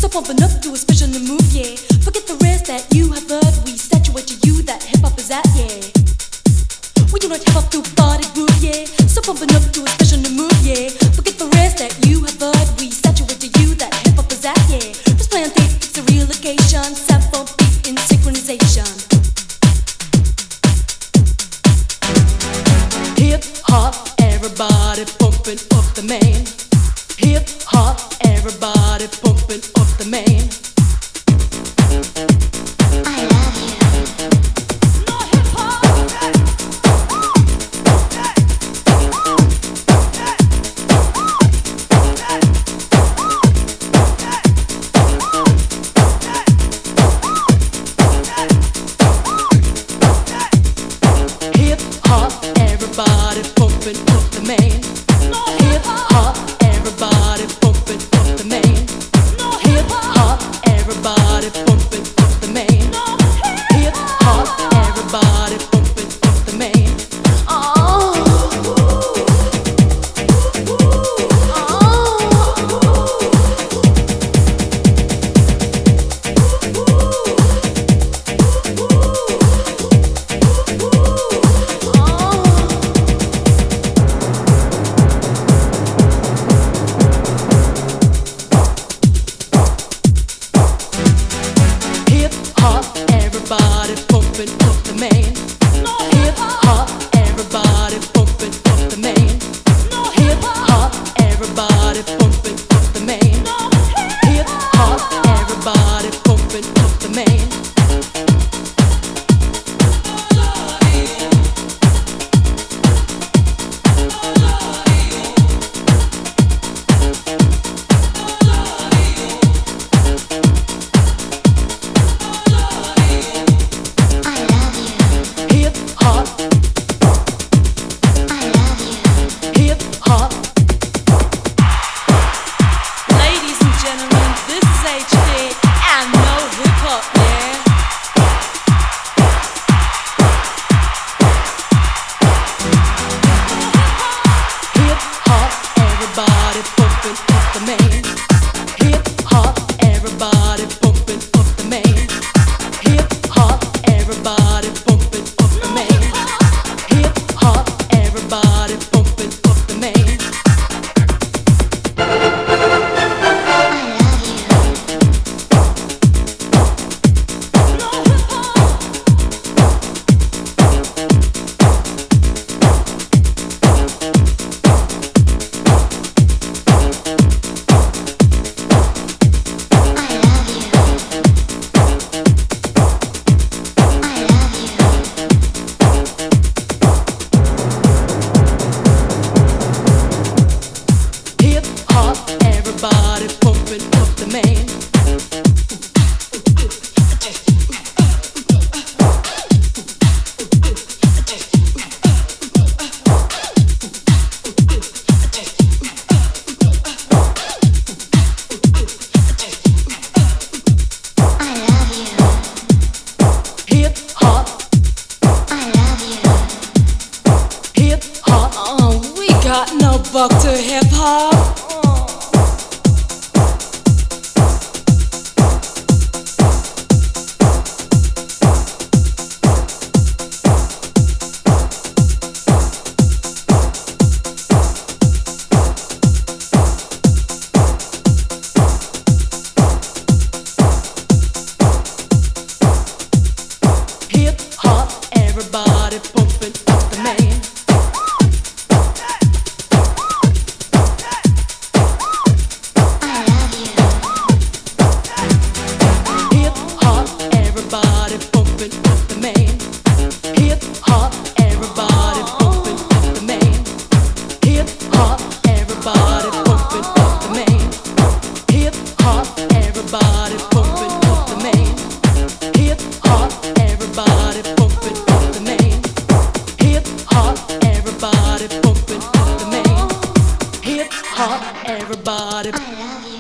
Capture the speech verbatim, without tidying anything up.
pumping up to a special new move, yeah. Forget the rest that you have heard. We statuate to you that hip hop is at, yeah. We do not have up to body groove, yeah. So pumping up to a special new move, yeah. Forget the rest that you have heard. We statuate to you that hip hop is at, yeah. Let's play on tape, it's a real occasion. Sample beats in synchronization. Hip hop, everybody pumping up the main. Hip hop, everybody pumping up the main. I love you. No hip hop. Hip hop, everybody pumping up the main. Hip hop, everybody pumping up the main. Hip hop, everybody pumping up the main. Hip hop, everybody pumping up the main. Oh, hip hop, everybody pumping up the main. Hip hop, everybody pumping up the main. Hip hop, everybody pumping up the main. Hip hop, everybody pumping up the main. Hip hop, hip hop. Ladies and gentlemen, this is H D and no hip hop, yeah. Hip hop, everybody pumping up the main. Hip hop, everybody pumping up the main. Hip hop, everybody pumping up the main. Hip hop, everybody pumping up the main. Hip hop, everybody pumping up the main. Hip hop, hip hop. Oh, we got no buck to hip hop. Hip hop, everybody pumping up the main. Hip hop, everybody pumping up the main. Hip hop, everybody pumping up the main. Hip hop, everybody pumping up the main. Hip hop, everybody pumping up the main. Hip hop, everybody pumping up the main. Hip hop, everybody pumping up the main. Hip hop, everybody. I love you.